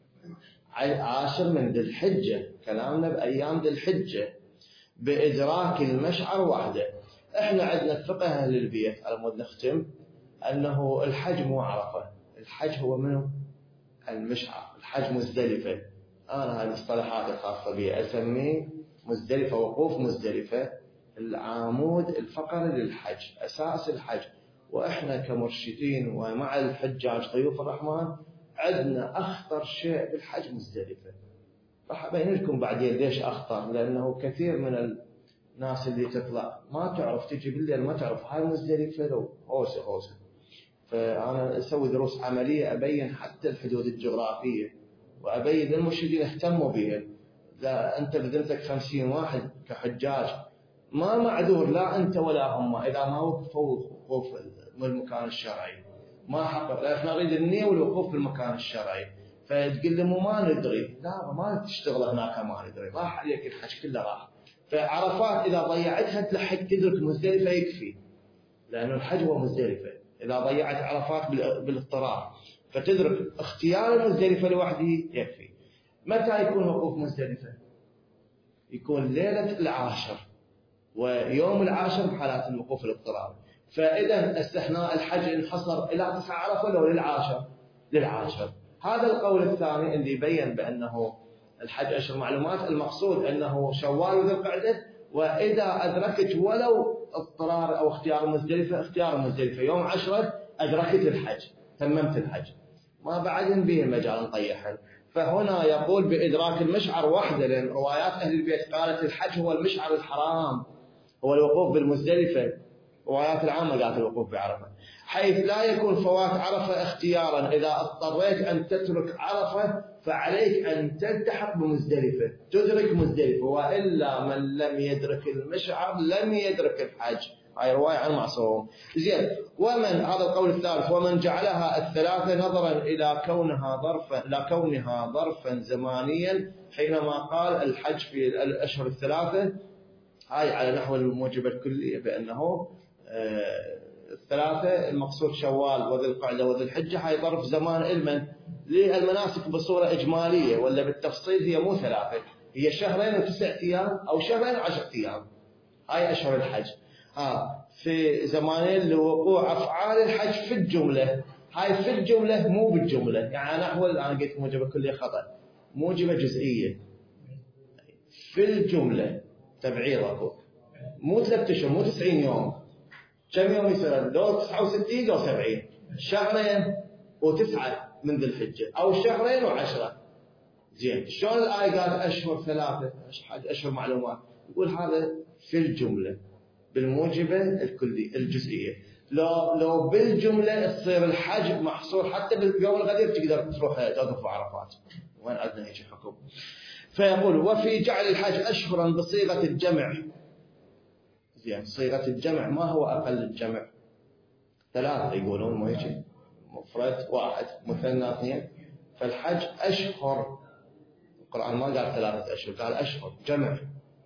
عاشر من ذي الحجة، كلامنا بأيام ذي الحجة، بإدراك المشعر وحده. إحنا عندنا الفقه أهل البيت على مود نختم أنه الحج مو عرفة، الحج هو منه المشعر، الحج مزدلفة. أنا هاي المصطلحات الخاصة بي أسميه مزدلفة، وقوف مزدلفة، العامود الفقري للحج، أساس الحج. وإحنا كمرشدين ومع الحجاج ضيوف الرحمن عندنا أخطر شيء بالحج مزدلفة. راح أبين لكم بعدين ليش أخطر، لأنه كثير من ناس اللي تطلع ما تعرف تجي بالليل ما تعرف هاي مزدلفة لو هوسة هوسة. فأنا أسوي دروس عملية أبين حتى الحدود الجغرافية وأبين للمرشدين اهتموا بها. لا أنت بذمتك خمسين واحد كحجاج ما معذور لا أنت ولا هم إذا ما وقفوا وقوف بالمكان الشرعي ما حقق. لا إحنا نريد النية والوقوف بالمكان الشرعي. فتقول لهم ما ندري لا ما تشتغل هناك ما ندري راح عليك الحج كله راح. فعرفات إذا ضيعتها تلحق تدرك مزدلفة يكفي لأنه الحج هو مزدلفة. إذا ضيعت عرفات بالاضطرار فتدرك اختيار مزدلفة لوحده يكفي. متى يكون وقوف مزدلفة؟ يكون ليلة العاشر ويوم العاشر بحالات الوقوف الاضطراري. فإذا استثناء الحج انحصر إلى تسع عرفة لو للعاشر للعاشر. هذا القول الثاني اللي يبين بأنه الحج أشهر معلومات المقصود أنه شوال وذي القعدة. وإذا أدركت ولو اضطرار أو اختيار مزدلفة اختيار مزدلفة يوم عشرة أدركت الحج تممت الحج ما بعدين به مجال نطيحن. فهنا يقول بإدراك المشعر وحده لأن روايات أهل البيت قالت الحج هو المشعر الحرام هو الوقوف بالمزدلفة. روايات العامة قالت الوقوف بعرفة حيث لا يكون فوات عرفة اختيارا. إذا اضطريت أن تترك عرفة فعليك أن تلتحق بمزدلفة تدرك مزدلفة وإلا من لم يدرك المشعر لم يدرك الحج. هاي رواية عن معصوم. زين. ومن هذا القول الثالث ومن جعلها الثلاثة نظرا إلى كونها ظرفا إلى كونها ظرفا زمانيا حينما قال الحج في الأشهر الثلاثة هاي على نحو الموجب الكلية بأنه آه الثلاثة المقصود شوال وذي القعدة وذي الحجة هاي ظرف زمان علما للمناسك بصورة إجمالية ولا بالتفصيل هي مو ثلاثة هي شهرين وتسع أيام أو شهرين وعشرة أيام. هاي أشهر الحج ها في زمانين لوقوع أفعال الحج في الجملة. هاي في الجملة مو بالجملة يعني نحو أنا قلت موجبة كلية خطأ موجبة جزئية في الجملة تبعير أكو مو ثلاثة أشهر مو تسعين يوم. كم يوم يصير لو تسعة وستين لو سبعين شهرين وتسعة من ذي الحجة أو شهرين وعشرة. زين شلون الآية قالت أشهر ثلاثة أشهر معلومات يقول هذا في الجملة بالموجبة الكلية الجزئية. لو لو بالجملة تصير الحج محصور حتى باليوم الغدير تقدر تروح توقف عرفات وين عندنا هيك حكم. فيقول وفي جعل الحج أشهرا بصيغة الجمع. زين صيغة الجمع ما هو أقل الجمع ثلاثة يقولون مو هيك مفرد واحد مثنى اثنين. فالحج أشهر القرآن ما قال ثلاثة أشهر قال أشهر جمع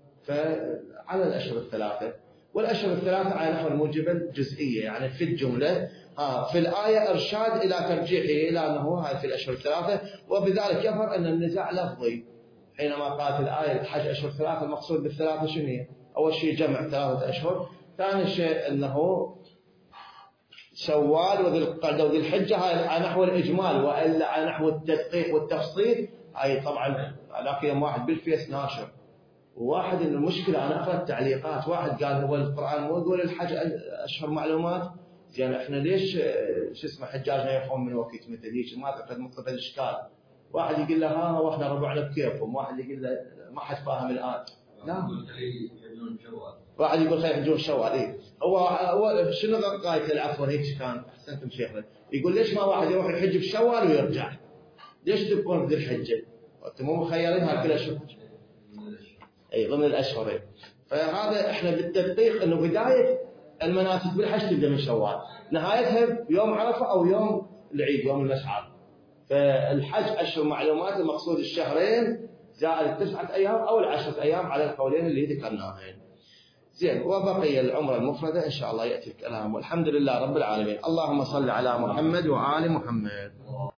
فعلى الأشهر الثلاثة والأشهر الثلاثة على نحو الموجبة الجزئية يعني في الجملة. ها في الآية إرشاد إلى ترجيحه إلى أنه هاي في الأشهر الثلاثة وبذلك يظهر أن النزاع لفظي حينما قالت الآية الحج أشهر ثلاثة المقصود بالثلاثة شنو هي؟ أول شيء جمع ثلاثة أشهر. ثاني شيء أنه شوال وذي القعدة وذي الحجة هاي على نحو الإجمال وإلا على نحو التدقيق والتفصيل. هاي طبعا علاقة يوم واحد بالفيس ناشر وواحد إن المشكلة أنا أقرأ التعليقات واحد قال هو القرآن مو يقول الحج أشهر معلومات. زين إحنا ليش شو اسمه حجاجنا يفهم من وقت مثل هيك ما تقدر مقتضى الإشكال. واحد يقول له ها وإحنا ربعنا بكيفهم واحد يقول له ما حد فاهم الآن. لا واحد يقول خلي يحجون شوال إيه هو هو شنو قايته العفو هيك كان أحسنتم شيخنا يقول ليش ما واحد يروح يحج بشوال ويرجع ليش تبقون بذي الحجة أنتم مو مخيرينها كل أشهر أي ضمن الأشهر. فهذا إحنا بالتدقيق إنه بداية المناسك بالحج تبدأ من شوال نهايتها يوم عرفة أو يوم العيد يوم المشعر. فالحج أشهر معلومات المقصود الشهرين زائد التسعة أيام أو العشرة أيام على القولين اللي ذكرناهن. زين وبقي العمرة المفردة إن شاء الله يأتي الكلام والحمد لله رب العالمين. اللهم صل على محمد وآل محمد.